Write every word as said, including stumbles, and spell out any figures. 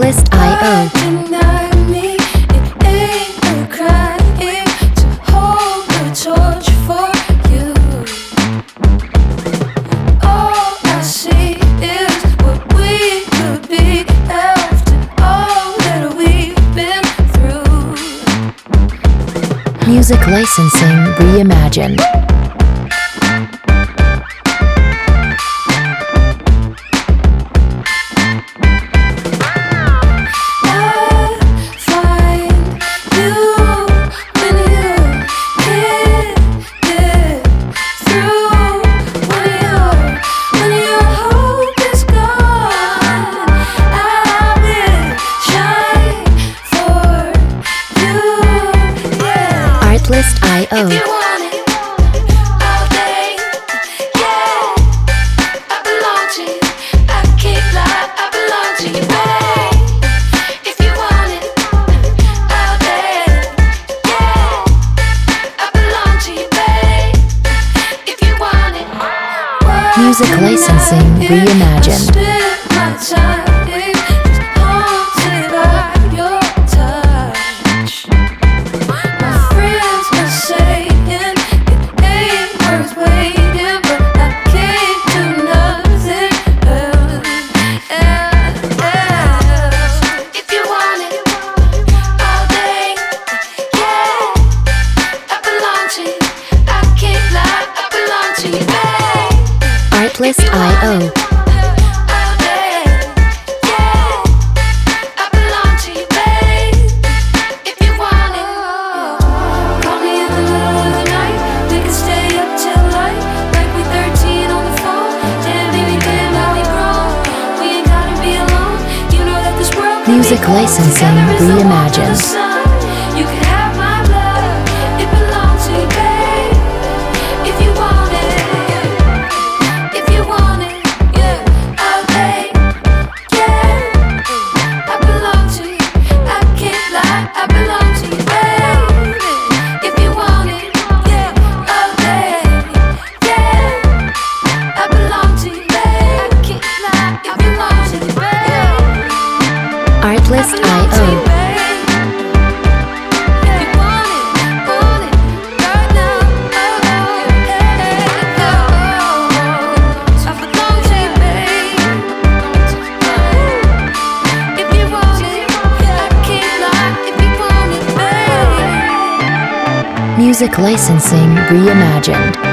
Artlist dot I O. Deny me, it ain't a crime to hold the torch for you. All I see is what we could be after all that we've been through. Music licensing reimagined. Artlist dot I O. If you want it all day, yeah, I belong to you. I can't lie, I belong to you, babe. If you want it all day, yeah, I belong to you, babe. If you want it, Music licensing reimagined. I spend my time just haunted by your touch. My friends are saying it ain't worth waiting, but I can't do nothing else. If you want it all day, yeah, I belong to you. I can't lie, I belong to you, babe. Artlist dot I O. All day, yeah, I belong to you, babe. If you want it, call me in the middle of the night. We can stay up till light, like we thirteen on the phone. Damn, baby, damn, how we grown. We ain't gotta be alone. You know that this world can Music be cold. licensing Together is the warmth of the reimagined. sun. You can have my love. It belongs to you, babe. If you want it. If you want it, yeah, all day, yeah, I belong to you. I can't lie, I belong to you, baby. If you want it, yeah, all day, yeah, I belong to you, babe. I can't lie, if you want it, babe. Artlist dot I O. Music licensing reimagined.